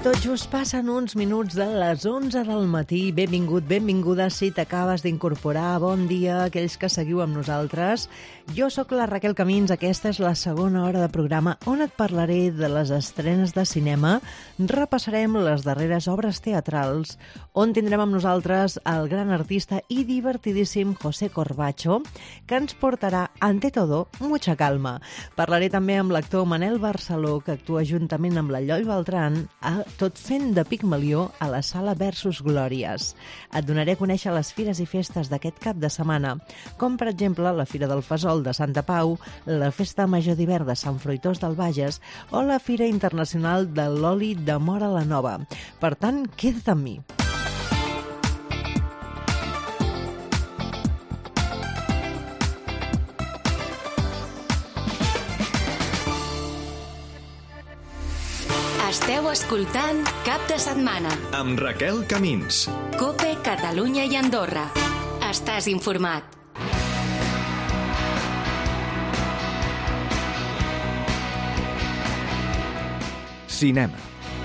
Tot just passen uns minuts de les 11 del matí. Benvingut, benvinguda si t'acabes d'incorporar. Bon dia a aquells que seguiu amb nosaltres. Jo sóc la Raquel Camins. Aquesta és la segona hora de programa on et parlaré de les estrenes de cinema. Repassarem les darreres obres teatrals, on tindrem amb nosaltres el gran artista i divertidíssim José Corbacho, que ens portarà, ante todo, mucha calma. Parlaré també amb l'actor Manel Barceló, que actua juntament amb la Lloll Beltran tot fent de Pigmalió a la Sala Versus Glòries. Et donaré a conèixer les fires i festes d'aquest cap de setmana, com per exemple la Fira del Fesol de Santa Pau, la Festa Major d'Hivern de Sant Fruitós del Bages o la Fira Internacional de l'Oli de Móra la Nova. Per tant, queda't amb mi. Esteu escoltant Cap de Setmana amb Raquel Camins. COPE Catalunya i Andorra. Estàs informat. Cinema.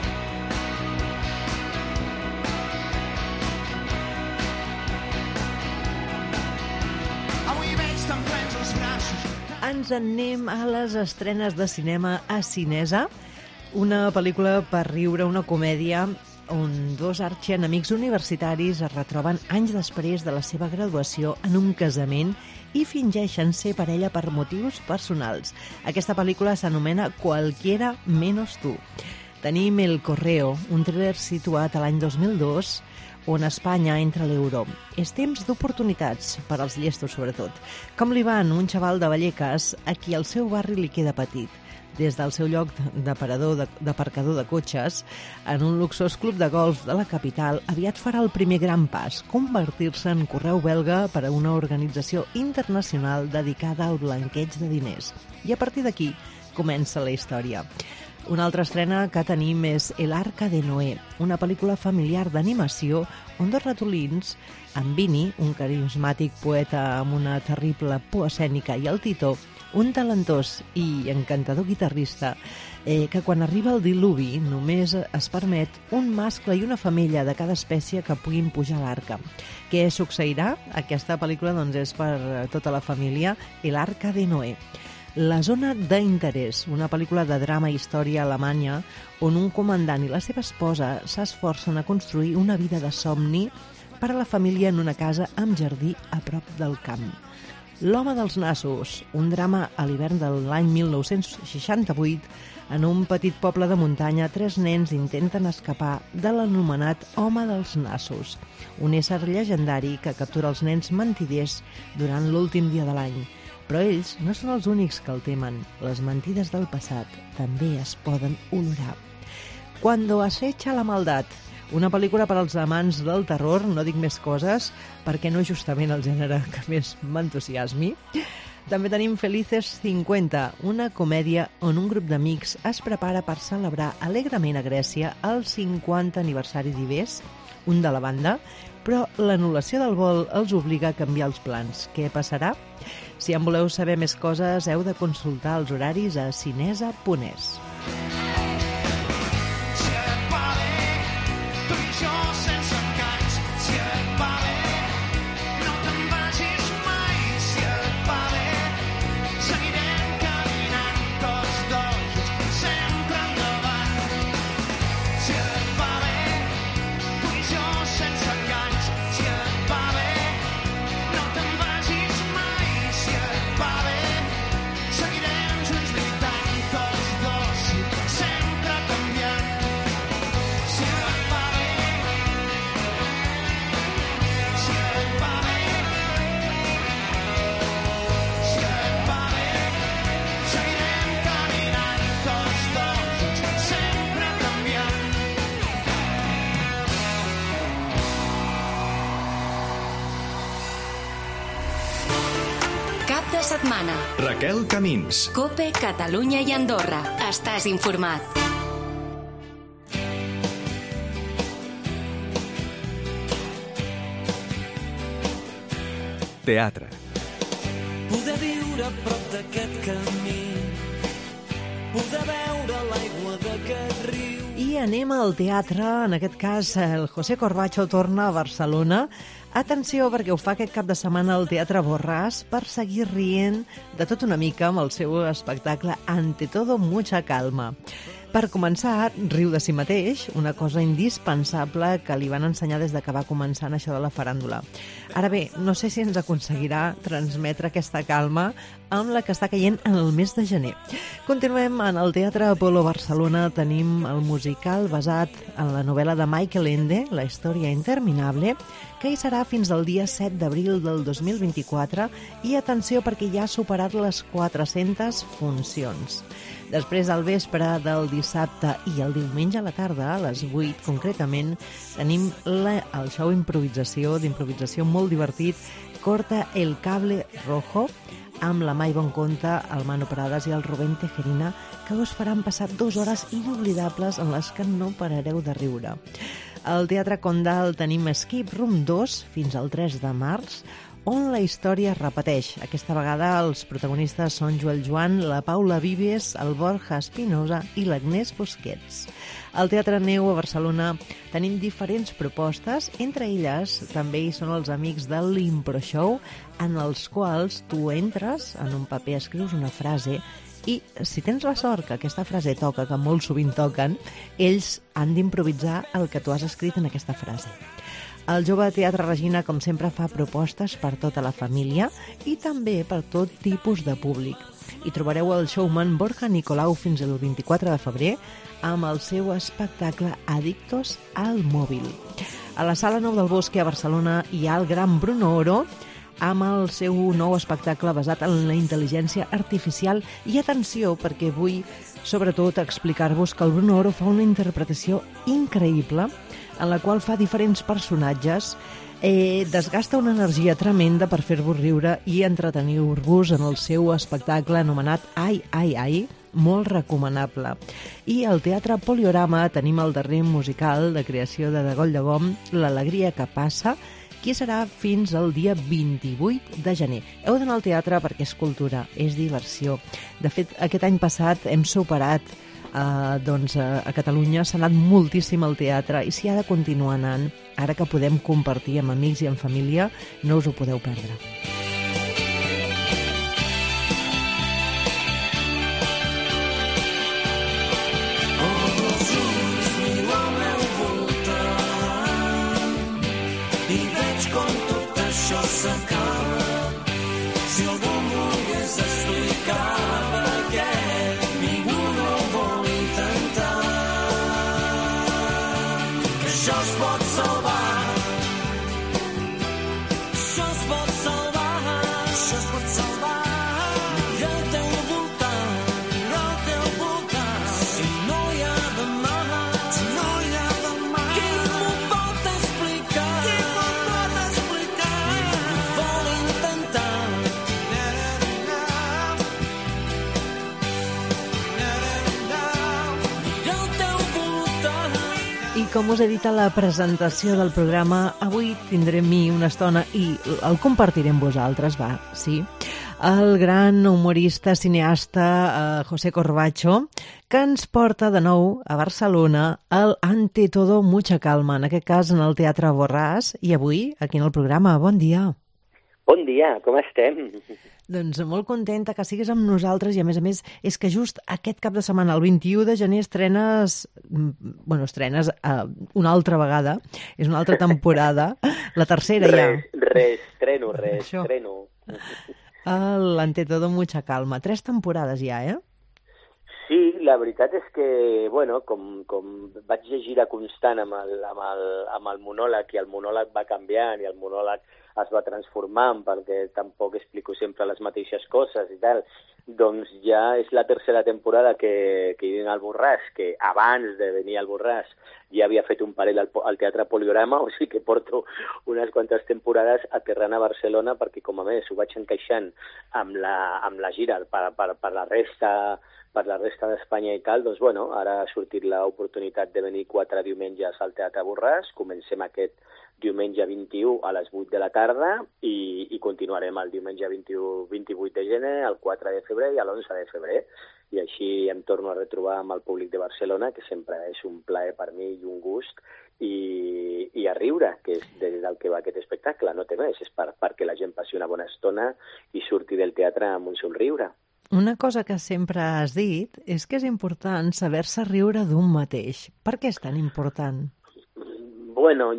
Ens anem a les estrenes de cinema a Cinesa, una pel·lícula per riure, una comèdia on dos arxienemics universitaris es retroben anys després de la seva graduació en un casament i fingeixen ser parella per motius personals. Aquesta pel·lícula s'anomena Cualquiera menos tú. Tenim El Correo, un thriller situat a l'any 2002, on Espanya entra a l'euro. És temps d'oportunitats, per als llestos sobretot. Com li va un xaval de Vallecas a qui el seu barri li queda petit. Des del seu lloc d'aparcador de cotxes, en un luxós club de golf de la capital, aviat farà el primer gran pas, convertir-se en correu belga per a una organització internacional dedicada al blanqueig de diners. I a partir d'aquí comença la història. Una altra estrena que tenim és El Arca de Noé, una pel·lícula familiar d'animació on dos ratolins, en Vinny, un carismàtic poeta amb una terrible por escènica, i el Tito, un talentós i encantador guitarrista, que quan arriba el diluvi només es permet un mascle i una femella de cada espècie que puguin pujar a l'arca. Què succeirà? Aquesta pel·lícula és per tota la família, El Arca de Noé. La zona d'interès, una pel·lícula de drama i història alemanya on un comandant i la seva esposa s'esforcen a construir una vida de somni per a la família en una casa amb jardí a prop del camp. L'home dels nassos, un drama a l'hivern de l'any 1968, en un petit poble de muntanya, tres nens intenten escapar de l'anomenat home dels nassos, un ésser llegendari que captura els nens mentiders durant l'últim dia de l'any. Però ells no són els únics que el temen. Les mentides del passat també es poden olorar. Cuando acecha la maldad, una pel·lícula per als amants del terror, no dic més coses, perquè no és justament el gènere que més m'entusiasmi. També tenim Felices 50, una comèdia on un grup d'amics es prepara per celebrar alegrement a Grècia el 50 aniversari d'Ives, un de la banda, però l'anul·lació del vol els obliga a canviar els plans. Què passarà? Si en voleu saber més coses, heu de consultar els horaris a cinesa.es. Setmana. Raquel Camins. COPE Catalunya i Andorra. Estàs informat. Teatre. Poder viure a prop d'aquest camí, poder veure l'aigua d'aquest riu. I I anem al teatre, en aquest cas el José Corbacho torna a Barcelona. Atenció, perquè ho fa aquest cap de setmana al Teatre Borràs per seguir rient de tot una mica amb el seu espectacle Ante todo mucha calma. Per començar, riu de si mateix, una cosa indispensable que li van ensenyar des de que va començar en això de la faràndula. Ara bé, no sé si ens aconseguirà transmetre aquesta calma amb la que està caient en el mes de gener. Continuem en el Teatre Apolo Barcelona. Tenim el musical basat en la novel·la de Michael Ende, La història interminable, que hi serà fins al dia 7 d'abril del 2024 i atenció perquè ja ha superat les 400 funcions. Després, al vespre del dissabte i el diumenge a la tarda, a les 8 concretament, tenim el show d'improvisació molt divertit, Corta el cable rojo, amb la Mai Bonconte, el Manu Prades i el Rubén Tejerina, que us faran passar 2 hores inoblidables en les que no parareu de riure. Al Teatre Condal tenim Escape Room 2 fins al 3 de març, on la història es repeteix. Aquesta vegada els protagonistes són Joel Joan, la Paula Vives, el Borja Espinosa i l'Agnès Busquets. Al Teatre Neu a Barcelona tenim diferents propostes, entre elles també hi són els amics de l'Impro Show, en els quals tu entres en un paper, escrius una frase i si tens la sort que aquesta frase toca, que molt sovint toquen, ells han d'improvisar el que tu has escrit en aquesta frase. El Jove Teatre Regina, com sempre, fa propostes per tota la família i també per tot tipus de públic. Hi trobareu el showman Borja Nicolau fins al 24 de febrer amb el seu espectacle Adictos al mòbil. A la Sala Nou del Bosque a Barcelona hi ha el gran Bruno Oro amb el seu nou espectacle basat en la intel·ligència artificial. I atenció, perquè vull sobretot explicar-vos que el Bruno Oro fa una interpretació increïble en la qual fa diferents personatges, desgasta una energia tremenda per fer-vos riure i entretenir-vos en el seu espectacle anomenat Ai, ai, ai, molt recomanable. I al Teatre Poliorama tenim el darrer musical de creació de Degoll de Gom, L'alegria que passa, que serà fins al dia 28 de gener. Heu d'anar al teatre perquè és cultura, és diversió. De fet, aquest any passat hem superat a Catalunya, s'ha anat moltíssim al teatre i s'hi ha de continuar anant. Ara que podem compartir amb amics i amb família, no us ho podeu perdre. I veig com tot això s'acaba. Si algú em volgués explicar per què ningú no ho vol intentar, que això es pot salvar, això es pot salvar, això es pot salvar. Mira al teu voltant, mira al teu voltant. Si no hi ha demà, si no hi ha demà, qui m'ho pot explicar? Qui m'ho pot explicar? Ningú vol intentar. Mira al teu voltant. I com us he dit a la presentació del programa, avui tindrem una estona i el compartiré amb vosaltres, sí, el gran humorista, cineasta José Corbacho, que ens porta de nou a Barcelona el Ante todo mucha calma, en aquest cas en el Teatre Borràs, i avui aquí en el programa. Bon dia. Bon dia, com estem? Doncs molt contenta que siguis amb nosaltres i, a més, és que just aquest cap de setmana, el 21 de gener, estrenes una altra vegada, és una altra temporada, la tercera ja. Estreno. L'Ante todo mucha calma. 3 temporades ja, Sí, la veritat és que, com vaig llegir de constant amb el monòleg, i el monòleg va canviant, i el monòleg es va transformant, perquè tampoc explico sempre les mateixes coses i tal, doncs ja és la tercera temporada que hi vinc al Borràs, que abans de venir al Borràs ja havia fet un parell al Teatre Poliorama, o sigui que porto unes quantes temporades aterrant a Barcelona, perquè com a més ho vaig encaixant amb la gira per la resta d'Espanya i tal, doncs ara ha sortit l'oportunitat de venir 4 diumenges al Teatre Borràs. Comencem aquest diumenge 21 a les 8 de la tarda i continuarem el diumenge 28 de gener, el 4 de febrer i l'11 de febrer. i així em torno a retrobar amb el públic de Barcelona, que sempre és un plaer per mi i un gust, i a riure, que és des del que va aquest espectacle, no té més, és perquè la gent passi una bona estona i surti del teatre amb un somriure. Una cosa que sempre has dit és que és important saber-se riure d'un mateix. Per què és tan important? Bueno,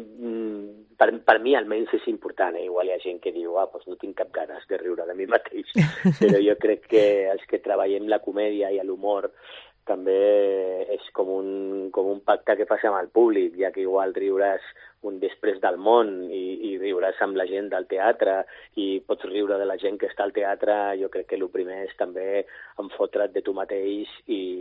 per mi almenys és important, Igual hi ha gent que diu, doncs no tinc cap ganes de riure de mi mateix, però jo crec que els que treballem la comèdia i l'humor també és com un pacte que fas amb el públic, ja que igual riuràs un després del món i riuràs amb la gent del teatre i pots riure de la gent que està al teatre, jo crec que el primer és també enfotre't de tu mateix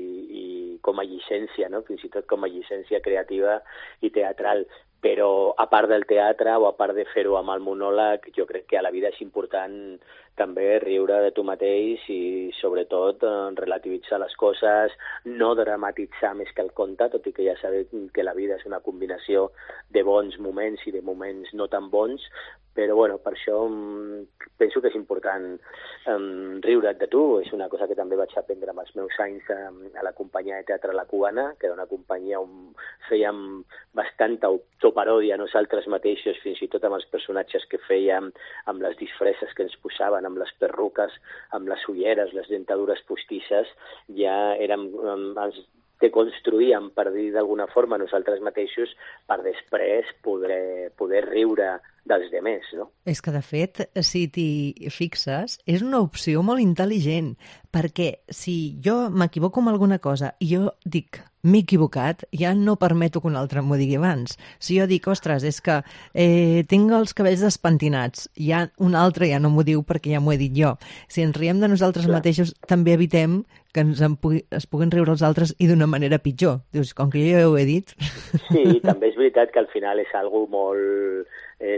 i com a llicència, no? Fins i tot com a llicència creativa i teatral. Però a part del teatre o a part de fer-ho amb el monòleg, jo crec que a la vida és important també riure de tu mateix i sobretot relativitzar les coses, no dramatitzar més que el conte, tot i que ja sabem que la vida és una combinació de bons moments i de moments no tan bons, però bueno, per això penso que és important riure't de tu. És una cosa que també vaig aprendre amb els meus anys a la companyia de teatre La Cubana, que era una companyia on fèiem bastanta autoparòdia nosaltres mateixos, fins i tot amb els personatges que fèiem, amb les disfresses que ens posaven, amb les perruques, amb les ulleres, les dentadures postisses, ja ens deconstruïem, per dir d'alguna forma, nosaltres mateixos, per després poder riure dels demés, no? És que, de fet, si t'hi fixes, és una opció molt intel·ligent, perquè si jo m'equivoco amb alguna cosa i jo dic m'he equivocat, ja no permeto que un altre m'ho digui abans. Si jo dic, ostres, és que tinc els cabells despentinats, ja un altre ja no m'ho diu perquè ja m'ho he dit jo. Si ens riem de nosaltres mateixos, també evitem que es puguin riure els altres i d'una manera pitjor. Dius, com que jo ja ho he dit... Sí, també és veritat que al final és algo molt...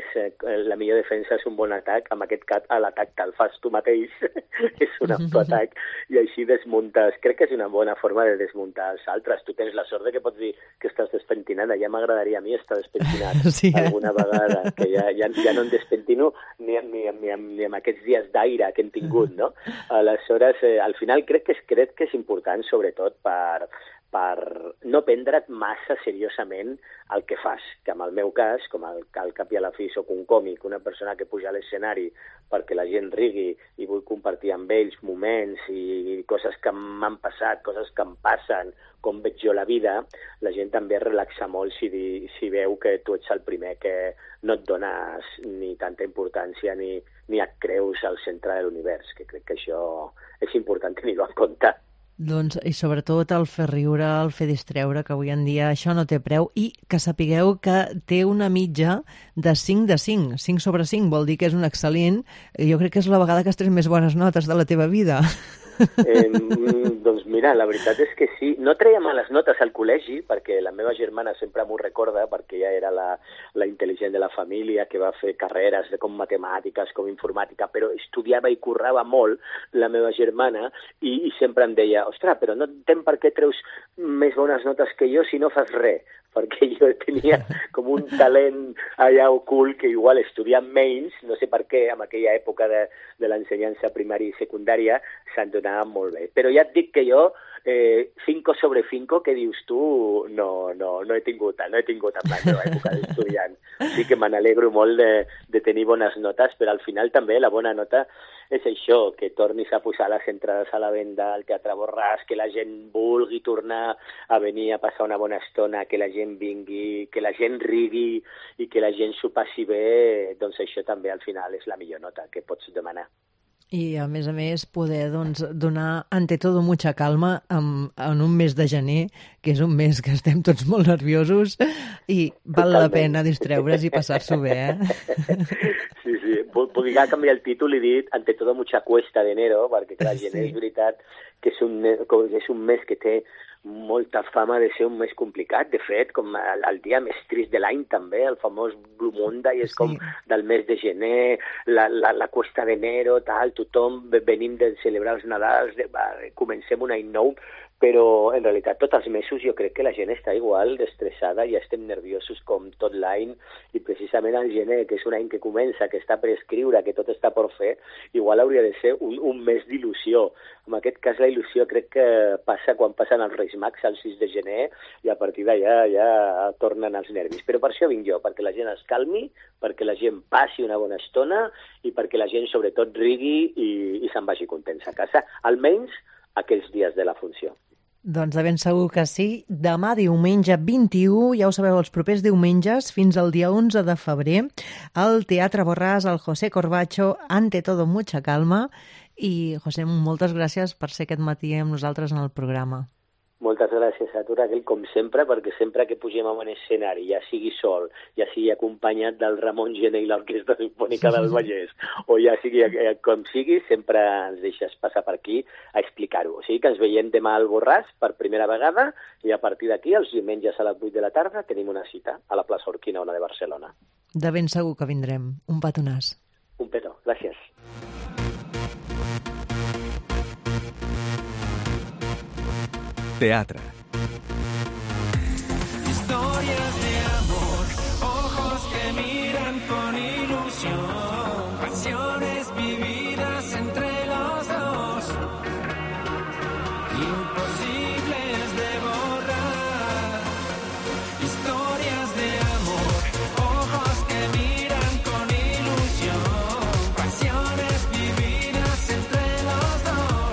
la millor defensa és un bon atac. En aquest cas, l'atac te'l fas tu mateix, és un autoatac, i així desmuntes. Crec que és una bona forma de desmuntar els altres. Tu tens la sort de que pots dir que estàs despentinada. Ja m'agradaria a mi estar despentinat sí, alguna vegada, que ja no em despentino ni amb aquests dies d'aire que hem tingut, no? Aleshores, al final crec que és important, sobretot, per no prendre't massa seriosament el que fas, que en el meu cas, com al cap i a la fi soc un còmic, una persona que puja a l'escenari perquè la gent rigui i vull compartir amb ells moments i coses que m'han passat, coses que em passen, com veig jo la vida, la gent també es relaxa molt si veu que tu ets el primer que no et dones ni tanta importància ni et creus al centre de l'univers, que crec que això és important tenir-ho en compte. Doncs, i sobretot el fer riure, el fer distreure, que avui en dia això no té preu, i que sapigueu que té una mitja de 5 de 5. 5 sobre 5 vol dir que és un excel·lent. Jo crec que és la vegada que has tret més bones notes de la teva vida. Doncs mira, la veritat és que sí. No treia males notes al col·legi, perquè la meva germana sempre m'ho recorda, perquè ella era la intel·ligent de la família, que va fer carreres com matemàtiques, com informàtica, però estudiava i currava molt, la meva germana, i sempre em deia, ostres, però no entenc per què treus més bones notes que jo si no fas res, perquè jo tenia com un talent allà ocult que igual estudiant menys, no sé per què, en aquella època de l'ensenyança primària i secundària se'n donava molt bé. Però ja et dic que jo 5 sobre 5, que dius tu, no he tingut en la meva època d'estudiant. Sí que me n'alegro molt de tenir bones notes, però al final també la bona nota és això, que tornis a posar les entrades a la venda al Teatre Borràs, que la gent vulgui tornar a venir a passar una bona estona, que la gent vingui, que la gent rigui i que la gent s'ho passi bé, doncs això també al final és la millor nota que pots demanar. I, a més, poder donar ante todo mucha calma en un mes de gener, que és un mes que estem tots molt nerviosos i val la pena distreure's i passar-s'ho bé, Sí. Podria canviar el títol i dir ante todo mucha cuesta de enero, perquè clar, gener és veritat que és un mes que té molta fama de ser un mes complicat. De fet, com el dia més trist de l'any també, el famós Blue Monday, és com del mes de gener, la cuesta d'enero, tal, tothom venim de celebrar els Nadals, comencem un any nou, però en realitat tots els mesos jo crec que la gent està igual d'estressada, ja estem nerviosos com tot l'any, i precisament al gener, que és un any que comença, que està per escriure, que tot està per fer, igual hauria de ser un mes d'il·lusió. En aquest cas la il·lusió crec que passa quan passen els Reis Mags el 6 de gener, i a partir d'allà ja tornen els nervis. Però per això vinc jo, perquè la gent es calmi, perquè la gent passi una bona estona i perquè la gent sobretot rigui i se'n vagi contents a casa, almenys aquells dies de la funció. Doncs de ben segur que sí. Demà, diumenge 21, ja ho sabeu, els propers diumenges, fins al dia 11 de febrer, al Teatre Borràs, al José Corbacho, Ante todo mucha calma. I, José, moltes gràcies per ser aquest matí amb nosaltres en el programa. Moltes gràcies a tu, Raquel, com sempre, perquè sempre que pugem a un escenari, ja sigui sol, ja sigui acompanyat del Ramon Gené i l'Orquestra Simfònica del Vallès, o ja sigui com sigui, sempre ens deixes passar per aquí a explicar-ho. O sigui que ens veiem demà al Borràs per primera vegada, i a partir d'aquí, els diumenges a les 8 de la tarda, tenim una cita a la plaça Urquinaona de Barcelona. De ben segur que vindrem. Un petonàs. Un petó. Gràcies. Teatre. Historias de amor, ojos que miran con ilusión, pasiones vividas entre los dos, imposibles de borrar. Historias de amor, ojos que miran con ilusión, pasiones vividas entre los dos,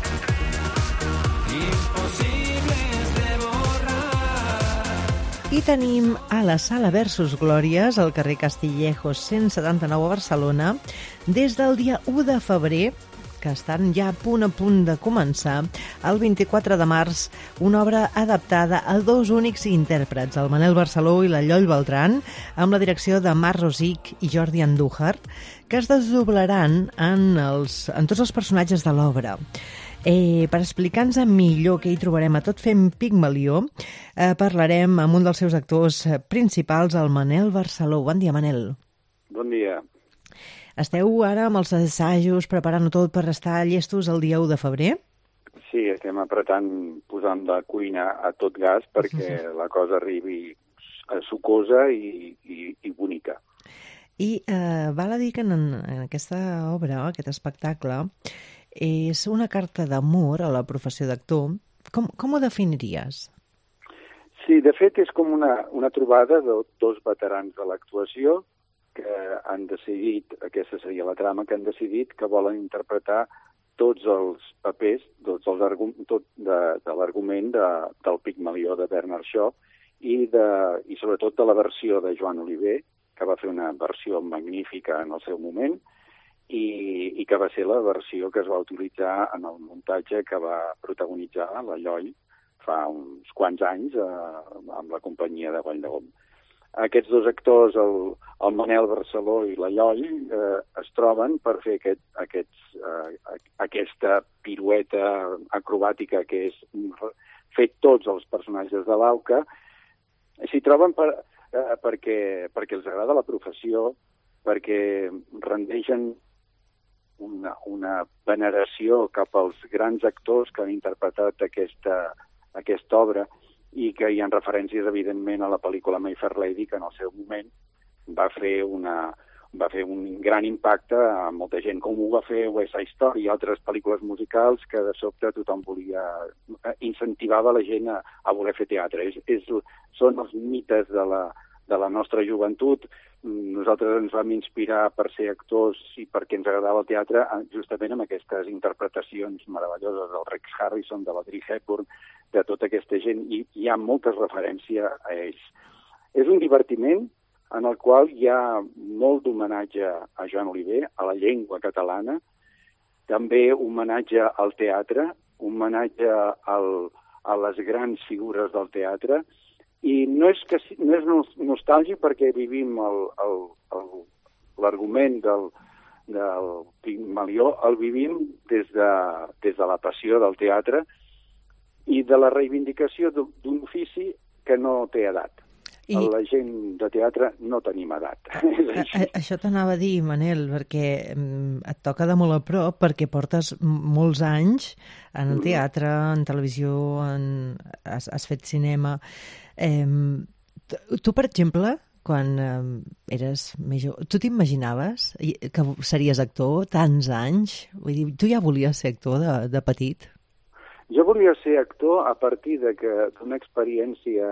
imposibles de borrar. I tenim a la Sala Versus Glòries, al carrer Castillejos 179 a Barcelona, des del dia 1 de febrer, que estan ja a punt de començar, el 24 de març, una obra adaptada a dos únics intèrprets, el Manel Barceló i la Lloll Beltran, amb la direcció de Marc Rosic i Jordi Andújar, que es desdoblaran en tots els personatges de l'obra. Per explicar-nos millor què hi trobarem a tot fent Pigmalió, parlarem amb un dels seus actors principals, el Manel Barceló. Bon dia, Manel. Bon dia. Esteu ara amb els assajos, preparant-ho tot per estar llestos el dia 1 de febrer? Sí, estem apretant, posant la cuina a tot gas perquè la cosa arribi sucosa i bonica. I val a dir que en aquesta obra, aquest espectacle, és una carta d'amor a la professió d'actor. Com ho definiries? Sí, de fet és com una trobada de dos veterans de l'actuació que han decidit, aquesta seria la trama, que han decidit que volen interpretar tots els papers, de l'argument del Pigmalió de Bernard Shaw i sobretot de la versió de Joan Oliver, que va fer una versió magnífica en el seu moment, i que va ser la versió que es va utilitzar en el muntatge que va protagonitzar la Lloll fa uns quants anys amb la companyia de Valldegom. Aquests dos actors, el Manel Barceló i la Lloll, es troben per fer aquesta pirueta acrobàtica que és fer tots els personatges de l'Auca. S'hi troben perquè els agrada la professió, perquè rendeixen una veneració cap als grans actors que han interpretat aquesta obra i que hi ha referències, evidentment, a la pel·lícula My Fair Lady, que en el seu moment va fer un gran impacte a molta gent, com ho va fer West Side Story i altres pel·lícules musicals que de sobte tothom incentivava la gent a voler fer teatre. Són els mites de la nostra joventut. Nosaltres ens vam inspirar per ser actors i perquè ens agradava el teatre justament amb aquestes interpretacions meravelloses del Rex Harrison, de l'Audrey Hepburn, de tota aquesta gent, i hi ha moltes referències a ells. És un divertiment en el qual hi ha molt d'homenatge a Joan Oliver, a la llengua catalana, també homenatge al teatre, homenatge a les grans figures del teatre, i no és nostàlgic perquè vivim l'argument del Pigmalió, el vivim des de la passió del teatre i de la reivindicació d'un ofici que no té edat. la gent de teatre no tenim edat. Això t'anava a dir, Manel, perquè et toca de molt a prop, perquè portes molts anys en el teatre, en televisió, has fet cinema. Tu, per exemple, quan eres més jove, tu t'imaginaves que series actor tants anys? Vull dir, tu ja volies ser actor de petit? Jo volia ser actor a partir d'una experiència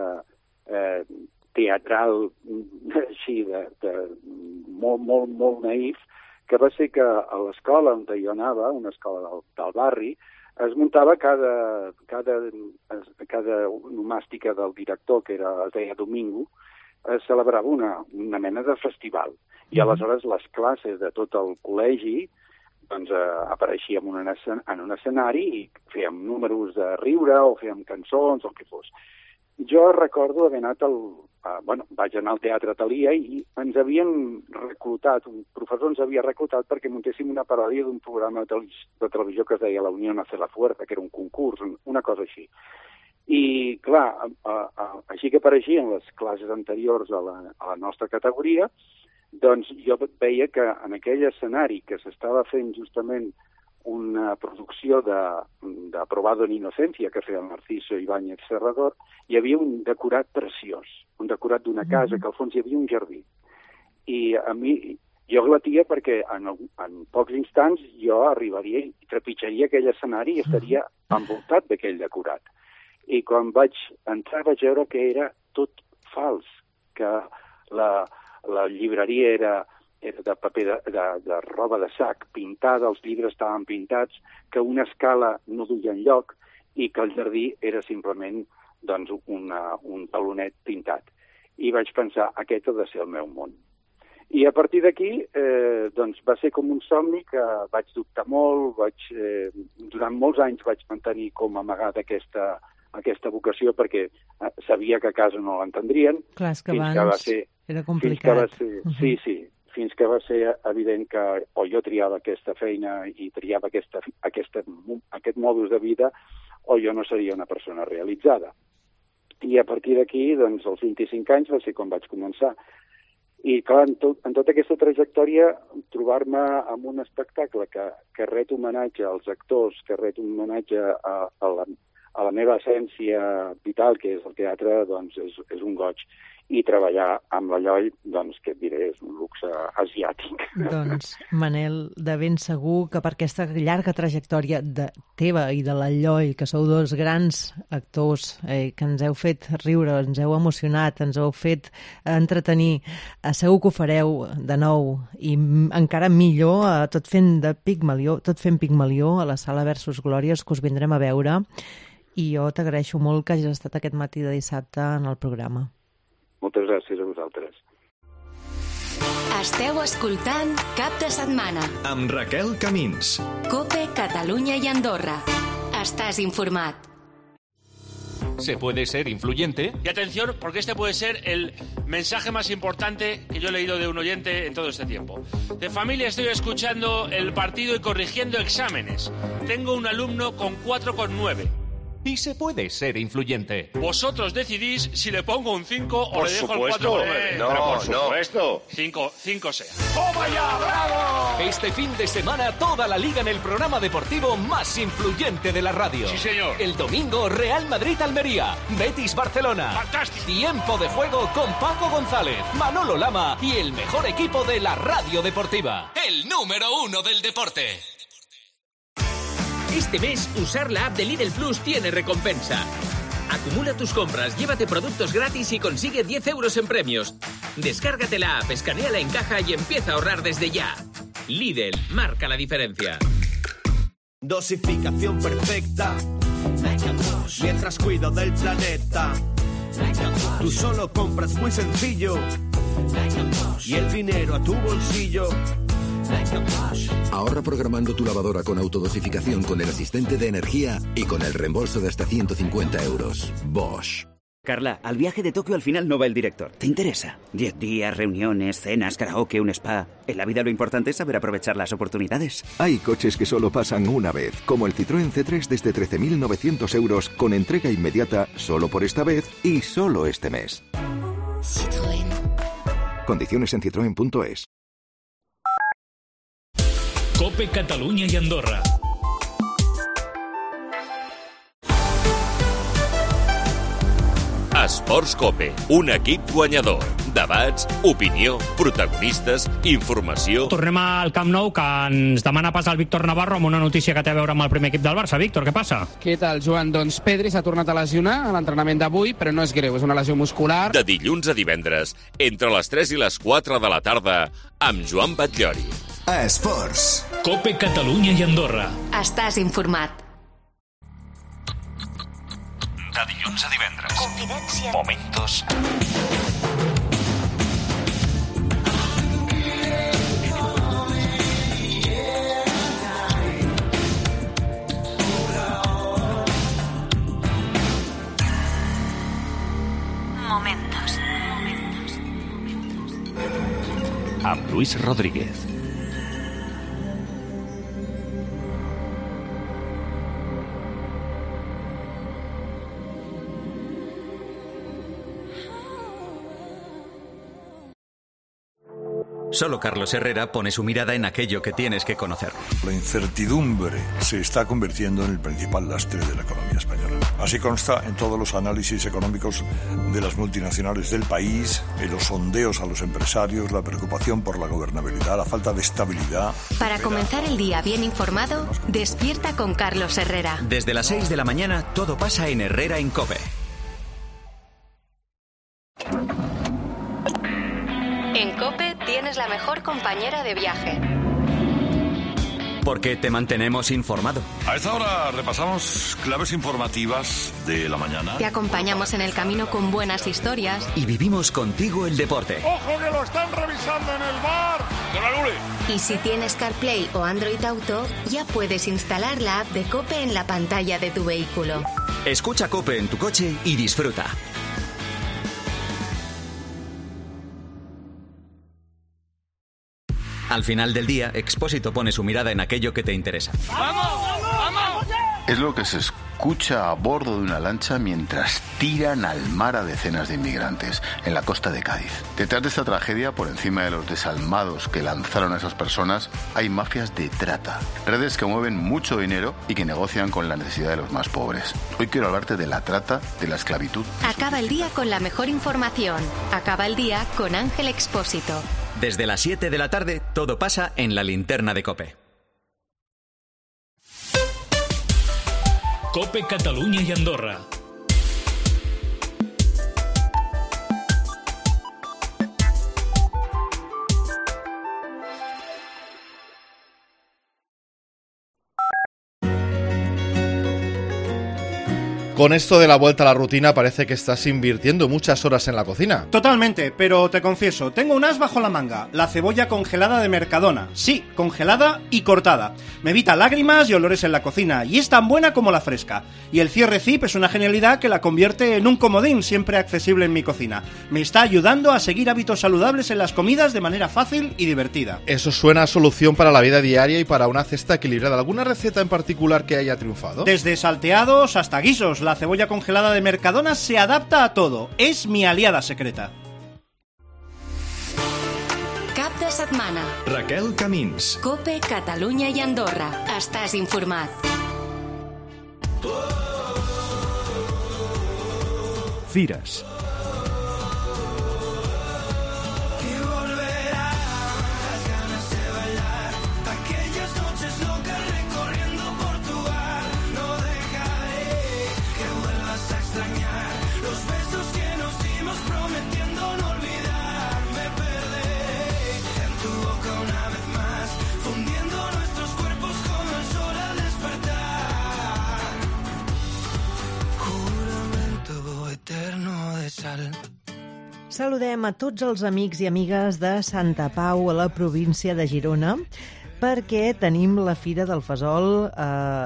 teatral així de molt naïf, que va ser que a l'escola on jo anava, una escola del barri, es muntava cada onomàstica del director, que es deia Domingo, es celebrava una mena de festival. I aleshores les classes de tot el col·legi doncs, apareixíem en un escenari i fèiem números de riure o fèiem cançons o el que fos. Jo recordo haver anat vaig anar al Teatre Thalia i ens havien reclutat, un professor ens havia reclutat perquè muntéssim una paròdia d'un programa de televisió que es deia La Unión hace la fuerza, que era un concurs, una cosa així. I, clar, així que apareixien les classes anteriors a la nostra categoria, doncs jo veia que en aquell escenari que s'estava fent justament una producció de Probado en Inocencia que feia Narciso Ibáñez Serrador, hi havia un decorat preciós, un decorat d'una casa, que al fons hi havia un jardí. I a mi, jo glatia perquè en pocs instants jo arribaria i trepitjaria aquell escenari i estaria envoltat d'aquell decorat. I quan vaig entrar vaig veure que era tot fals, que la llibreria era de paper de roba de sac pintada, els llibres estaven pintats, que una escala no duia enlloc i que el jardí era simplement doncs, un talonet pintat. I vaig pensar, aquest ha de ser el meu món. I a partir d'aquí doncs, va ser com un somni que vaig dubtar molt, durant molts anys vaig mantenir com amagada aquesta vocació perquè sabia que a casa no l'entendrien. Clar, és que abans era complicat. Fins que va ser evident que o jo triava aquesta feina i triava aquest modus de vida o jo no seria una persona realitzada. I a partir d'aquí, doncs, als 25 anys va ser quan vaig començar. I, clar, en tota aquesta trajectòria, trobar-me en un espectacle que ret homenatge als actors, que ret homenatge a la meva essència vital, que és el teatre, doncs és un goig. I treballar amb la Lloll, doncs, què et diré, és un luxe asiàtic. Doncs, Manel, de ben segur que per aquesta llarga trajectòria teva i de la Lloll, que sou dos grans actors que ens heu fet riure, ens heu emocionat, ens heu fet entretenir, segur que ho fareu de nou i encara millor, tot fent Pigmalió a la Sala Versus Glòries, que us vindrem a veure. I jo t'agraeixo molt que hagis estat aquest matí de dissabte en el programa. Moltes gràcies a vosaltres. Esteu escoltant Cap de Setmana amb Raquel Camins. COPE, Catalunya i Andorra. Estàs informat. Se puede ser influyente. Y atención, porque este puede ser el mensaje más importante que yo he leído de un oyente en todo este tiempo. De familia estoy escuchando el partido y corrigiendo exámenes. Tengo un alumno con 4,9. Y se puede ser influyente. Vosotros decidís si le pongo un 5 o le dejo el 4,9. No, pero por supuesto. 5 sea. ¡Toma ya, bravo! Este fin de semana toda la liga en el programa deportivo más influyente de la radio. Sí, señor. El domingo Real Madrid-Almería, Betis-Barcelona. Fantástico. Tiempo de juego con Paco González, Manolo Lama y el mejor equipo de la radio deportiva. El número 1 del deporte. Este mes, usar la app de Lidl Plus tiene recompensa. Acumula tus compras, llévate productos gratis y consigue 10 euros en premios. Descárgate la app, escanéala en caja y empieza a ahorrar desde ya. Lidl, marca la diferencia. Dosificación perfecta. Mientras cuido del planeta. Tú solo compras muy sencillo. Y el dinero a tu bolsillo. Ahorra programando tu lavadora con autodosificación con el asistente de energía y con el reembolso de hasta 150 euros. Bosch. Carla, al viaje de Tokio al final no va el director. ¿Te interesa? 10 días, reuniones, cenas, karaoke, un spa. En la vida lo importante es saber aprovechar las oportunidades. Hay coches que solo pasan una vez, como el Citroën C3 desde 13.900 euros con entrega inmediata solo por esta vez y solo este mes. Condiciones en citroen.es. COPE Catalunya i Andorra. Esports COPE, un equip guanyador. Debats, opinió, protagonistes, informació... Tornem al Camp Nou, que ens demana pas el Víctor Navarro amb una notícia que té a veure amb el primer equip del Barça. Víctor, què passa? Què tal, Joan? Doncs Pedri s'ha tornat a lesionar a l'entrenament d'avui, però no és greu, és una lesió muscular. De dilluns a divendres, entre les 3 i les 4 de la tarda, amb Joan Batllori. Esports. COPE Catalunya i Andorra. Estàs informat. De dilluns a divendres. Confidència. Momentos. Momentos. Amb Luis Rodríguez. Solo Carlos Herrera pone su mirada en aquello que tienes que conocer. La incertidumbre se está convirtiendo en el principal lastre de la economía española. Así consta en todos los análisis económicos de las multinacionales del país, en los sondeos a los empresarios, la preocupación por la gobernabilidad, la falta de estabilidad. Para comenzar el día bien informado, despierta con Carlos Herrera. Desde las 6 de la mañana, todo pasa en Herrera en COPE. En COPE tienes la mejor compañera de viaje. Porque te mantenemos informado. A esta hora repasamos claves informativas de la mañana. Te acompañamos en el camino con buenas historias. Y vivimos contigo el deporte. ¡Ojo que lo están revisando en el bar! Y si tienes CarPlay o Android Auto, ya puedes instalar la app de COPE en la pantalla de tu vehículo. Escucha COPE en tu coche y disfruta. Al final del día, Expósito pone su mirada en aquello que te interesa. ¡Vamos! ¡Vamos! Es lo que se escucha a bordo de una lancha mientras tiran al mar a decenas de inmigrantes en la costa de Cádiz. Detrás de esta tragedia, por encima de los desalmados que lanzaron a esas personas, hay mafias de trata. Redes que mueven mucho dinero y que negocian con la necesidad de los más pobres. Hoy quiero hablarte de la trata, de la esclavitud. Acaba el día con la mejor información. Acaba el día con Ángel Expósito. Desde las 7 de la tarde, todo pasa en la linterna de COPE. COPE Catalunya i Andorra. Con esto de la vuelta a la rutina parece que estás invirtiendo muchas horas en la cocina. Totalmente, pero te confieso, tengo un as bajo la manga, la cebolla congelada de Mercadona. Sí, congelada y cortada. Me evita lágrimas y olores en la cocina, y es tan buena como la fresca. Y el cierre zip es una genialidad que la convierte en un comodín siempre accesible en mi cocina. Me está ayudando a seguir hábitos saludables en las comidas de manera fácil y divertida. Eso suena a solución para la vida diaria y para una cesta equilibrada. ¿Alguna receta en particular que haya triunfado? Desde salteados hasta guisos, la cebolla congelada de Mercadona se adapta a todo. Es mi aliada secreta. Cap de setmana. Raquel Camins. COPE Catalunya i Andorra. Estàs informat. Fires. Saludem a tots els amics i amigues de Santa Pau, a la província de Girona, perquè tenim la Fira del Fesol,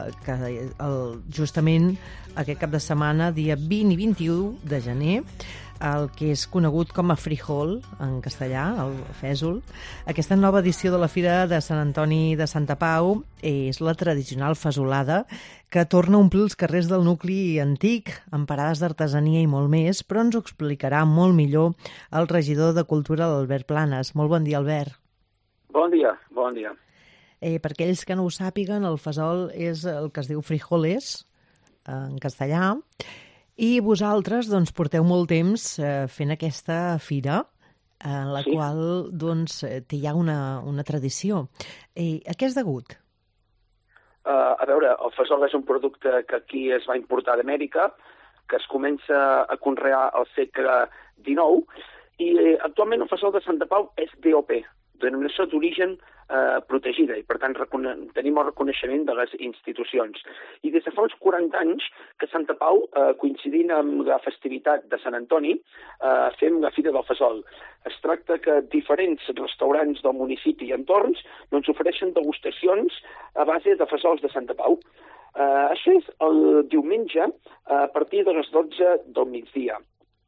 justament aquest cap de setmana, dia 20 i 21 de gener, el que és conegut com a frijol, en castellà, el fèsol. Aquesta nova edició de la Fira de Sant Antoni de Santa Pau és la tradicional fesolada que torna a omplir els carrers del nucli antic, amb parades d'artesania i molt més, però ens ho explicarà molt millor el regidor de Cultura, l'Albert Planes. Molt bon dia, Albert. Bon dia, bon dia. Per aquells que no ho sàpiguen, el fesol és el que es diu frijoles, en castellà, i vosaltres doncs, porteu molt temps fent aquesta fira, en la qual doncs, hi ha una tradició. A què és degut? A veure, el fesol és un producte que aquí es va importar d'Amèrica, que es comença a conrear al segle XIX, i actualment el fesol de Santa Pau és DOP, denominació d'origen protegida, i per tant tenim el reconeixement de les institucions. I des de fa uns 40 anys que Santa Pau, coincidint amb la festivitat de Sant Antoni, fem la Fira del Fesol. Es tracta que diferents restaurants del municipi i entorns doncs, ofereixen degustacions a base de fesols de Santa Pau. Això és el diumenge a partir de les 12 del migdia.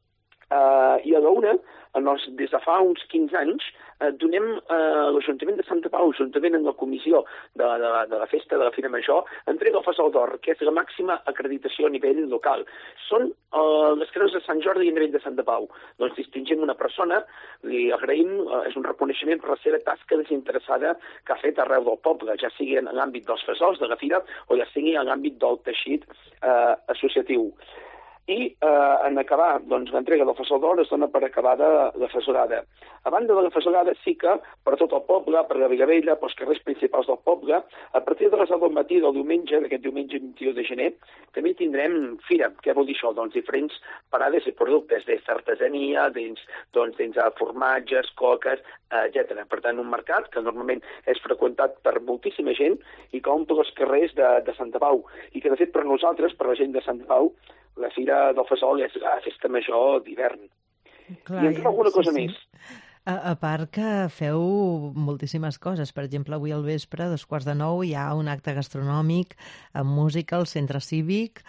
I a la una, des de fa uns 15 anys, donem a l'Ajuntament de Santa Pau, juntament amb la comissió de la festa de la Fira Major, entrega el Fesol d'Or, que és la màxima acreditació a nivell local. Són les creus de Sant Jordi a nivell de Santa Pau. Doncs distingim una persona, li agraïm, és un reconeixement per la seva tasca desinteressada que ha fet arreu del poble, ja sigui en l'àmbit dels fesols de la Fira o ja sigui en l'àmbit del teixit associatiu. I en acabar l'entrega del Fesol d'Or es dona per acabada la fesolada. A banda de la fesolada sí que per tot el poble, per la Villavella, pels carrers principals del poble, a partir de les 10 del matí del diumenge, d'aquest diumenge 21 de gener, també tindrem fira. Què vol dir això? Doncs diferents parades i productes, des d'artesania, dins formatges, coques, etc. Per tant, un mercat que normalment és freqüentat per moltíssima gent i que omple els carrers de Santa Pau. I que, de fet, per nosaltres, per la gent de Santa Pau, la Fira del Fesol és la festa major d'hivern. I encara alguna cosa més. A part que feu moltíssimes coses. Per exemple, avui al vespre, a 8:45, hi ha un acte gastronòmic amb música al centre cívic.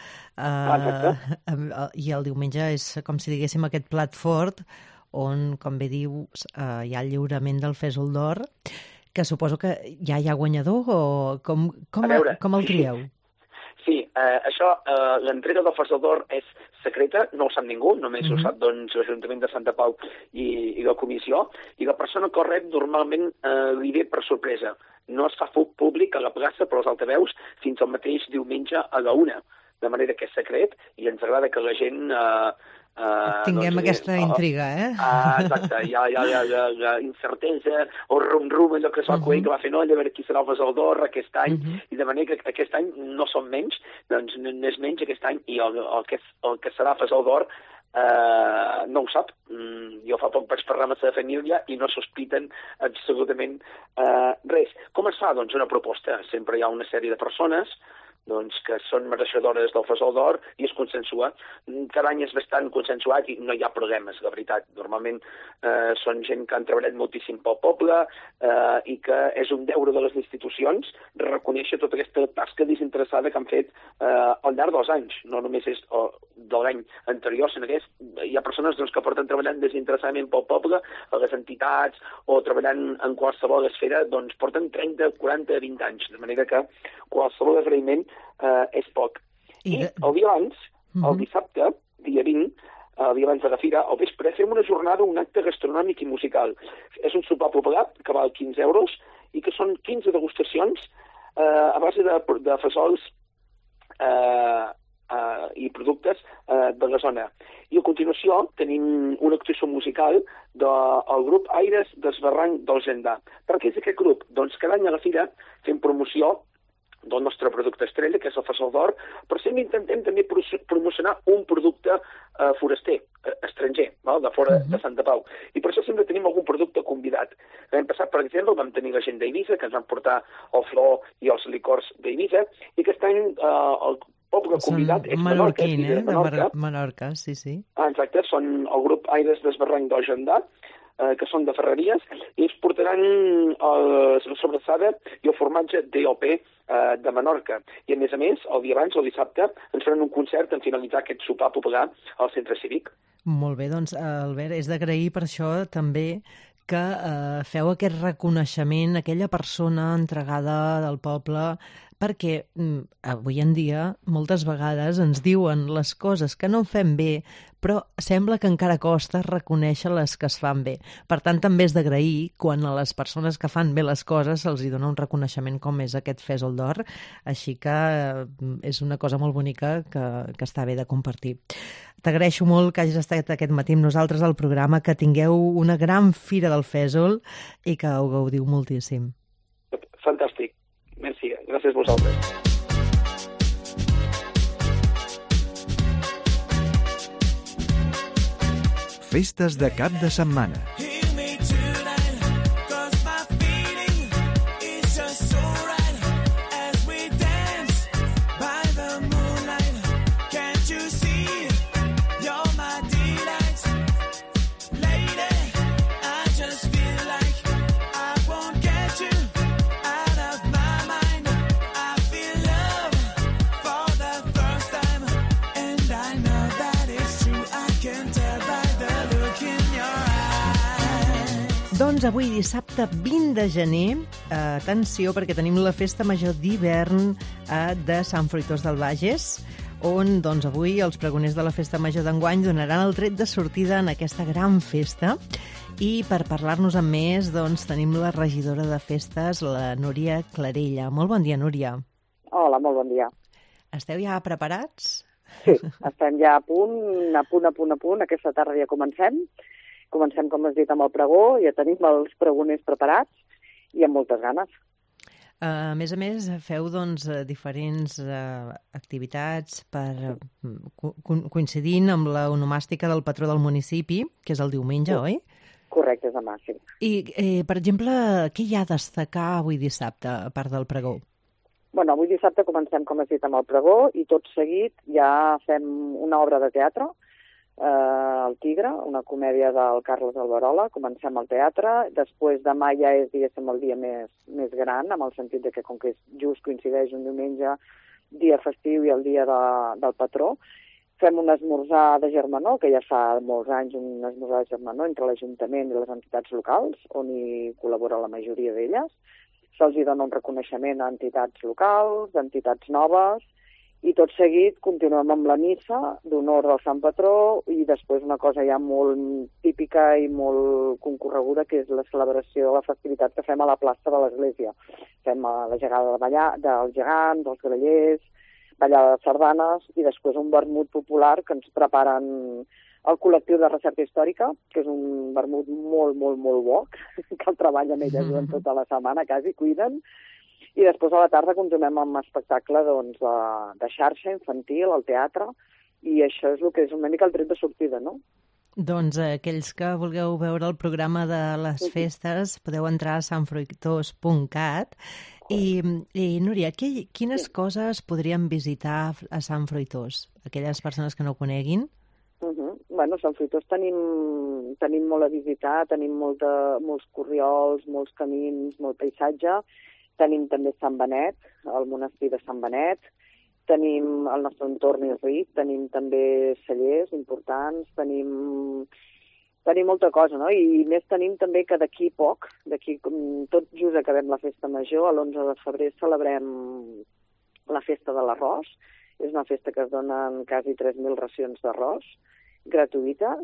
I el diumenge és, com si diguéssim, aquest plat fort on, com bé dius, hi ha el lliurament del Fesol d'Or, que suposo que ja hi ha guanyador o com el trieu? Sí, això, l'entrega del Fesol d'Or és secreta, no ho sap ningú, només ho sap l'Ajuntament de Santa Pau i la comissió, i la persona que ho rep normalment li ve per sorpresa. No es fa públic a la plaça per als altaveus fins al mateix diumenge a la 1, de manera que és secret i ens agrada que la gent... Tinguem aquesta intriga, Exacte, hi ha la incertesa, o rum-rum, allò que es va coent, que va fer a veure qui serà el Fesol d'Or aquest any, i de manera que aquest any no són menys, doncs n'és menys aquest any, i el que serà Fesol d'Or no ho sap. Jo fa poc vaig parlar amb la seva família i no sospiten absolutament res. Com es fa? Doncs una proposta. Sempre hi ha una sèrie de persones que són mereixedores del Fesol d'Or i es consensua. Cada any és bastant consensuat i no hi ha problemes, la veritat. Normalment són gent que han treballat moltíssim pel poble i que és un deure de les institucions reconèixer tota aquesta tasca desinteressada que han fet al llarg dels anys. No només és de l'any anterior, sinó que hi ha persones que porten treballant desinteressadament pel poble, a les entitats o treballant en qualsevol esfera, porten 30, 40, 20 anys. De manera que qualsevol agraïment és poc. I el dia abans, el dissabte, dia 20, el dia abans de la fira, al vespre, fem una jornada, un acte gastronòmic i musical. És un sopar popular que val 15 euros i que són 15 degustacions a base de fesols i productes de la zona. I a continuació tenim una actuació musical del grup Aires d'Esbarranc del Gendà. Per què és aquest grup? Doncs cada any a la fira fem promoció del nostre producte estrella, que és el Fesol d'Or, però sempre intentem també promocionar un producte foraster, estranger, de fora de Santa Pau. I per això sempre tenim algun producte convidat. L'any passat, per exemple, vam tenir la gent d'Eivissa, que ens van portar el flor i els licors d'Eivissa, i aquest any el poble convidat és Menorca. De Menorca, sí. Exacte, són el grup Aires d'Esbarranc del Gendà, que són de Ferreries, i ens portaran la sobrassada i el formatge DOP de Menorca. I a més, el dia abans, el dissabte, ens faran un concert en finalitzar aquest sopar popular al centre cívic. Molt bé, doncs, Albert, és d'agrair per això també que feu aquest reconeixement a aquella persona entregada del poble, perquè avui en dia moltes vegades ens diuen les coses que no fem bé, però sembla que encara costa reconèixer les que es fan bé. Per tant, també és d'agrair quan a les persones que fan bé les coses se'ls hi dona un reconeixement com és aquest Fesol d'Or. Així que és una cosa molt bonica que està bé de compartir. T'agraeixo molt que hagis estat aquest matí amb nosaltres al programa, que tingueu una gran fira del Fesol i que ho gaudiu moltíssim. Fantàstic. Merci. Gràcies a vosaltres. Festes de cap de setmana. Doncs avui, dissabte 20 de gener, atenció, perquè tenim la festa major d'hivern de Sant Fruitós del Bages, on doncs, avui els pregoners de la festa major d'enguany donaran el tret de sortida en aquesta gran festa. I per parlar-nos amb més, doncs, tenim la regidora de festes, la Núria Clarella. Molt bon dia, Núria. Hola, molt bon dia. Esteu ja preparats? Sí, estem ja a punt. Aquesta tarda ja comencem. Comencem, com has dit, amb el pregó, ja tenim els pregoners preparats i amb moltes ganes. A més, feu doncs, diferents activitats coincidint amb la onomàstica del patró del municipi, que és el diumenge, oi? Correcte, és demà, sí. I, per exemple, què hi ha a destacar avui dissabte, a part del pregó? Bueno, avui dissabte comencem, com has dit, amb el pregó i tot seguit ja fem una obra de teatre, El Tigre, una comèdia del Carles Alberola. Comencem al teatre, després demà ja és, diguéssim, el dia més gran, amb el sentit de que com que just coincideix un diumenge, dia festiu i el dia del patró, fem un esmorzar de germanor, que ja fa molts anys un esmorzar de germanor entre l'Ajuntament i les entitats locals, on hi col·labora la majoria d'elles. Se'ls hi dona un reconeixement a entitats locals, a entitats noves, i tot seguit continuem amb la missa d'honor del Sant Patró i després una cosa ja molt típica i molt concorreguda, que és la celebració de la festivitat que fem a la plaça de l'Església. Fem la gegada dels gegants, dels grallers, ballada de sardanes i després un vermut popular que ens preparen el col·lectiu de recerca històrica, que és un vermut molt, molt, molt bo, que el treballen elles durant tota la setmana, quasi cuiden. I després a la tarda continuem amb espectacle de xarxa infantil, al teatre, i això és el que és una mica el tret de sortida, no? Doncs aquells que vulgueu veure el programa de les festes podeu entrar a santfruitós.cat i Núria, quines coses podríem visitar a Sant Fruitós? Aquelles persones que no ho coneguin? Bueno, a Sant Fruitós tenim molt a visitar, tenim molts corriols, molts camins, molt paisatge. Tenim també Sant Benet, el monestir de Sant Benet, tenim el nostre entorn és ric, tenim també cellers importants, tenim molta cosa, no? I més tenim també que d'aquí poc, tot just acabem la festa major, l'11 de febrer celebrem la festa de l'arròs. És una festa que es donen quasi 3.000 racions d'arròs gratuïtes,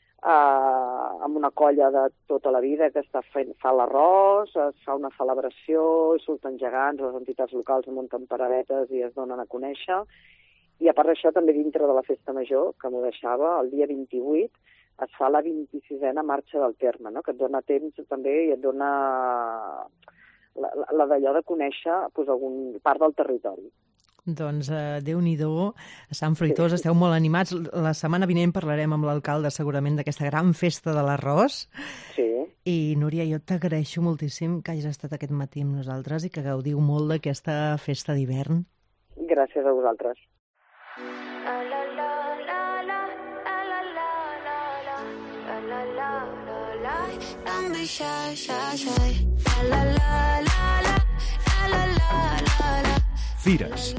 amb una colla de tota la vida que fa l'arròs, es fa una celebració, surten gegants, les entitats locals munten paradetes i es donen a conèixer. I a part d'això, també dintre de la festa major, que m'ho deixava, el dia 28, es fa la 26a marxa del terme, no? Que et dona temps també i et dona la d'allò de conèixer algun part del territori. Doncs Déu-n'hi-do, a Sant Fruitós esteu molt animats. La setmana vinent parlarem amb l'alcalde segurament d'aquesta gran festa de l'arròs. Sí. I Núria, jo t'agraeixo moltíssim que hagis estat aquest matí amb nosaltres i que gaudiu molt d'aquesta festa d'hivern. Gràcies a vosaltres. Fires.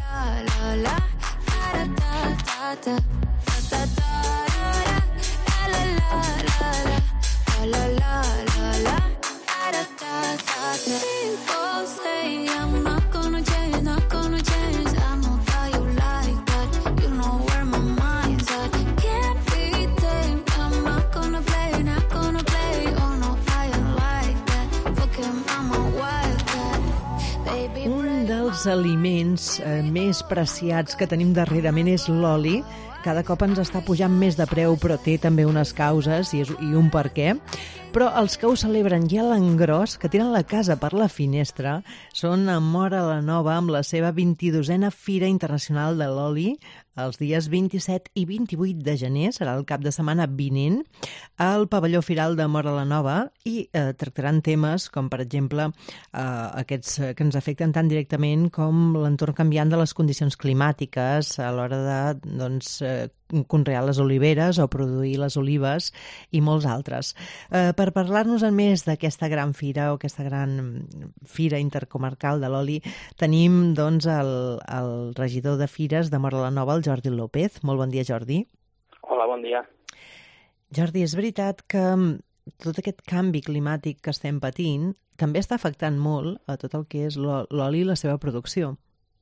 la la la la, da da da da. People say I'm not gonna change, not gonna change. I know how you like that. You know where my mind's at. Can't be tamed. I'm not gonna play, not gonna play. Oh no, I ain't like that. Fucking I'm a wildcat. Baby, Un dels aliments més preciats que tenim darrerament és l'oli. Cada cop ens està pujant més de preu, però té també unes causes i un per què. Però els que ho celebren ja a l'engròs, que tiren la casa per la finestra, són a Móra la Nova amb la seva 22a Fira Internacional de l'Oli, els dies 27 i 28 de gener, serà el cap de setmana vinent, al pavelló Firal de Móra la Nova, i tractaran temes com, per exemple, aquests que ens afecten tan directament com l'entorn canviant de les condicions climàtiques a l'hora de conrear les oliveres o produir les olives i molts altres. Per parlar-nos més d'aquesta gran fira o aquesta gran fira intercomarcal de l'oli, tenim doncs el regidor de fires de Móra la Nova, el Jordi López. Molt bon dia, Jordi. Hola, bon dia. Jordi, és veritat que tot aquest canvi climàtic que estem patint també està afectant molt a tot el que és l'oli i la seva producció.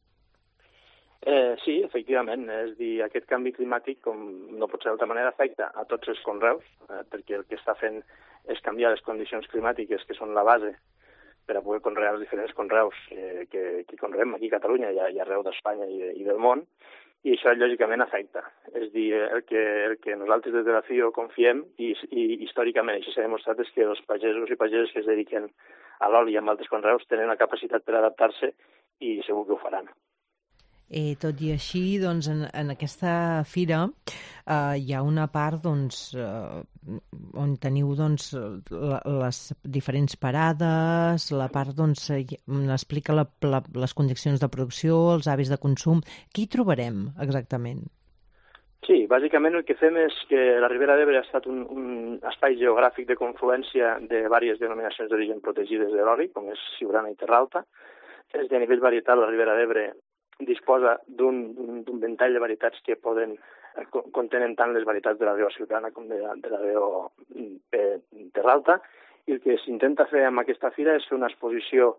Sí, efectivament. És a dir, aquest canvi climàtic, com no pot ser d'altra manera, afecta a tots els conreus, perquè el que està fent és canviar les condicions climàtiques, que són la base per a poder conrear els diferents conreus que conreem aquí a Catalunya i arreu d'Espanya i del món, i això lògicament afecta. És a dir, el que nosaltres des de la FIO confiem, i històricament això s'ha demostrat, és que els pagesos i pageses que es dediquen a l'oli i a altres conreus tenen la capacitat per adaptar-se i segur que ho faran. Tot i així, doncs, en aquesta fira hi ha una part on teniu les diferents parades, la part on explica les condicions de producció, els hàbits de consum. Què hi trobarem exactament? Sí, bàsicament el que fem és que la Ribera d'Ebre ha estat un espai geogràfic de confluència de diverses denominacions d'origen protegides de l'oli, com és Siurana i Terra Alta. És de nivell varietal, la Ribera d'Ebre disposa d'un ventall de varietats que contenen tant les varietats de la riba ciutadana com de la riba Terra Alta, i el que s'intenta fer amb aquesta fira és fer una exposició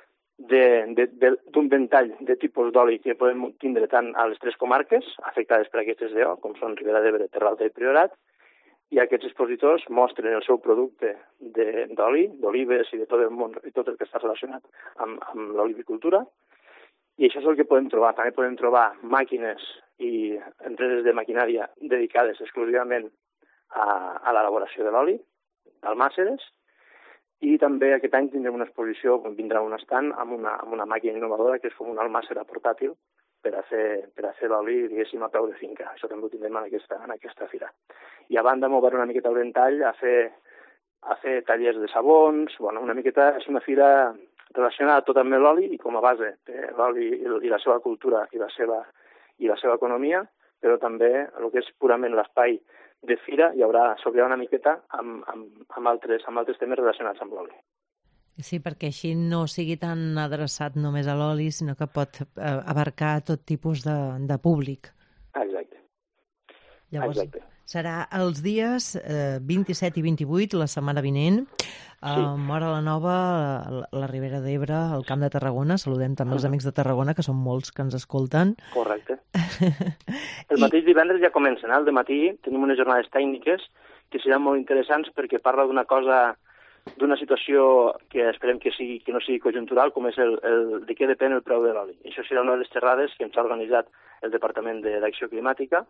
d'un ventall de tipus d'oli que podem tindre tant a les tres comarques afectades per aquestes DO, com són Ribera d'Ebre, Terra Alta i Priorat, i aquests expositors mostren el seu producte d'oli, d'olives i de tot el món i tot el que està relacionat amb l'olivicultura. I això és el que podem trobar. També podem trobar màquines i empreses de maquinària dedicades exclusivament a l'elaboració de l'oli, almàceres, i també aquest any tindrem una exposició, vindrà un estand amb una màquina innovadora que és com una almàcera portàtil per a fer l'oli, diguéssim, a peu de finca. Això també ho tindrem en aquesta fira. I a banda m'ho veure una miqueta el ventall a fer tallers de sabons, una miqueta és una fira relacionada tot amb l'oli i com a base l'oli i la seva cultura i la seva economia, però també el que és purament l'espai de fira s'obrirà una miqueta amb altres temes relacionats amb l'oli. Sí, perquè així no sigui tan adreçat només a l'oli, sinó que pot abarcar tot tipus de públic. Exacte. Llavors, serà els dies 27 i 28, la setmana vinent, a Móra la Nova, la Ribera d'Ebre, al Camp de Tarragona. Saludem també els amics de Tarragona, que són molts que ens escolten. Correcte. El mateix divendres ja comencen, al dematí tenim unes jornades tècniques que seran molt interessants perquè parla d'una situació que esperem que no sigui conjuntural, com és de què depèn el preu de l'oli. Això serà una de les xerrades que ens ha organitzat el Departament d'Acció Climàtica,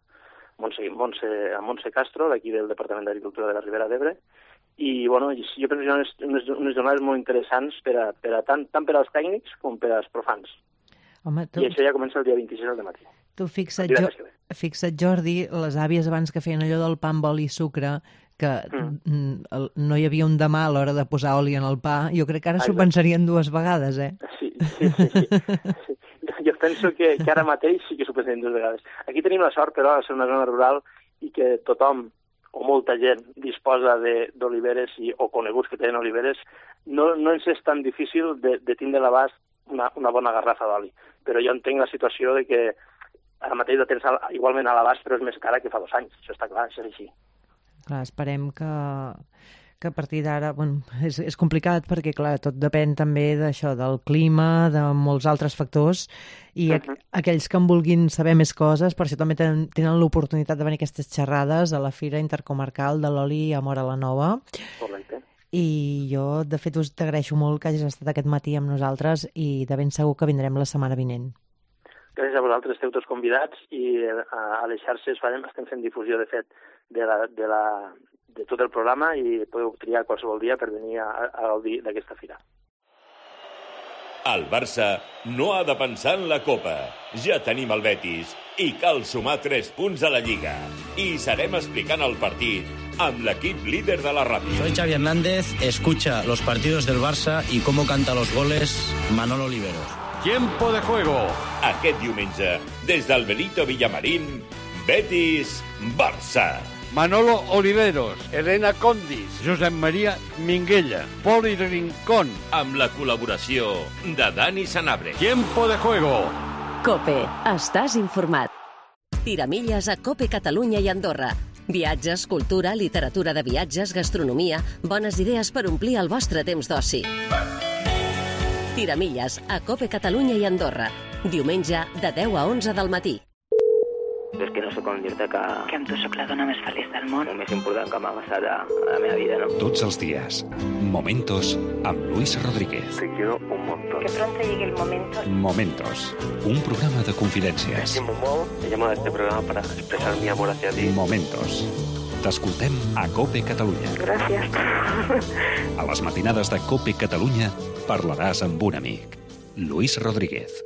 Montse Castro, d'aquí del Departament d'Agricultura de la Ribera d'Ebre, i jo penso que hi ha unes jornades molt interessants tant per als tècnics com per als profans. Home, I això ja comença el dia 26 al matí. Tu fixa't, Jordi, les àvies abans que feien allò del pa amb oli i sucre, que no hi havia un demà a l'hora de posar oli en el pa, jo crec que ara s'ho pensarien dues vegades, eh? Sí. Jo penso que ara mateix sí que s'ho pensarien dues vegades. Aquí tenim la sort, però, de ser una zona rural i que tothom o molta gent disposa d'oliveres o coneguts que tenen oliveres, no ens és tan difícil de tindre a l'abast una bona garrafa d'oli. Però jo entenc la situació de que ara mateix la tens igualment a l'abast, però és més cara que fa 2 anys. Això està clar, això és així. Clar, esperem que a partir d'ara... Bueno, és complicat perquè, clar, tot depèn també d'això, del clima, de molts altres factors, i aquells que en vulguin saber més coses, per això també tenen l'oportunitat de venir a aquestes xerrades a la Fira Intercomarcal de l'Oli a Móra la Nova. Correcte. I jo, de fet, t'agraeixo molt que hagis estat aquest matí amb nosaltres i de ben segur que vindrem la setmana vinent. Gràcies a vosaltres, esteu tots convidats i a les xarxes estem fent difusió, de fet, de tot el programa i podeu triar qualsevol dia per venir a gaudir d'aquesta fira. El Barça no ha de pensar en la Copa. Ja tenim el Betis i cal sumar 3 punts a la Lliga. I serem explicant el partit amb l'equip líder de la ràdio. Soy Xavi Hernández, escucha los partidos del Barça y cómo canta los goles Manolo Oliveros. Tiempo de juego. Aquest diumenge, des del Benito Villamarín, Betis-Barça. Manolo Oliveros, Elena Condis, Josep Maria Minguella, Poli Rincón. Amb la col·laboració de Dani Sanabria. Tiempo de juego. COPE. Estàs informat. Tiramilles a COPE Catalunya i Andorra. Viatges, cultura, literatura de viatges, gastronomia, bones idees per omplir el vostre temps d'oci. Tiramilles a COPE Catalunya i Andorra. Diumenge de 10 a 11 del matí. És que no sé com dir-te que amb tu sóc la dona més feliç del món. El més important que m'ha passat a la meva vida, ¿no? Tots els días, Momentos amb Luis Rodríguez. Te quiero un montón. Que pronto llegue el momento. Momentos, un programa de confidencias. Te estimo molt. He llamado a este programa para expresar mi amor hacia ti. Momentos. T'escoltem a COPE Catalunya. Gràcies. A les matinades de COPE Catalunya parlaràs amb un amic. Luis Rodríguez.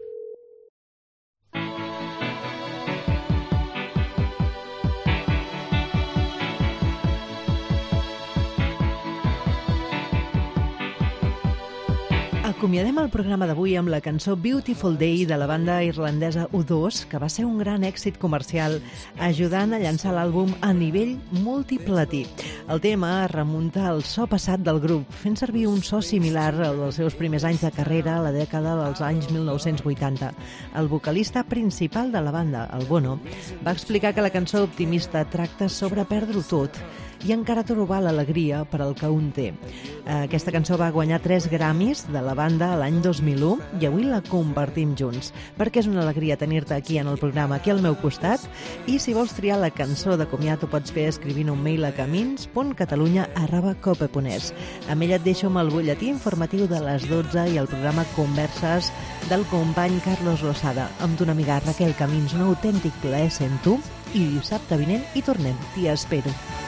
Acomiadem el programa d'avui amb la cançó Beautiful Day de la banda irlandesa U2, que va ser un gran èxit comercial, ajudant a llançar l'àlbum a nivell multiplatí. El tema remunta al so passat del grup, fent servir un so similar al dels seus primers anys de carrera a la dècada dels anys 1980. El vocalista principal de la banda, el Bono, va explicar que la cançó optimista tracta sobre perdre-ho tot i encara trobar l'alegria per al que un té. Aquesta cançó va guanyar 3 Grammys de la banda l'any 2001 i avui la compartim junts, perquè és una alegria tenir-te aquí en el programa, aquí al meu costat, i si vols triar la cançó de comiat ho pots fer escrivint un mail a camins.catalunya@cope.es. Amb ella et deixo amb el butlletí informatiu de les 12 i el programa Converses del company Carlos Losada, amb ton amiga Raquel Camins, un autèntic plaer sent tu, i dissabte vinent hi tornem. T'hi espero.